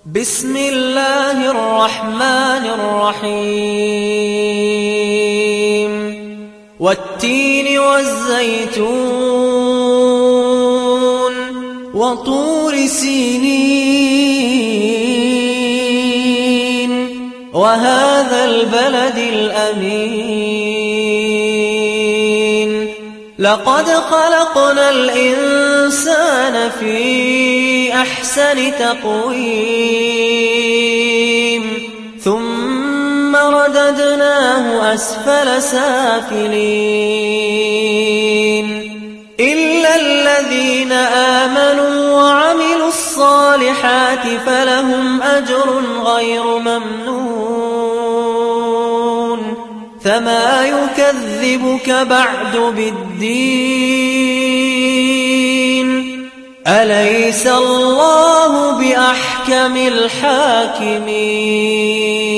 بسم الله الرحمن الرحيم والتين والزيتون وطور سينين وهذا البلد الأمين لقد خلقنا الإنسان في أحسن تقويم ثم رددناه أسفل سافلين إلا الذين آمنوا وعملوا الصالحات فلهم أجر غير ممنون فما يكذبك بعد بالدين أليس الله بأحكم الحاكمين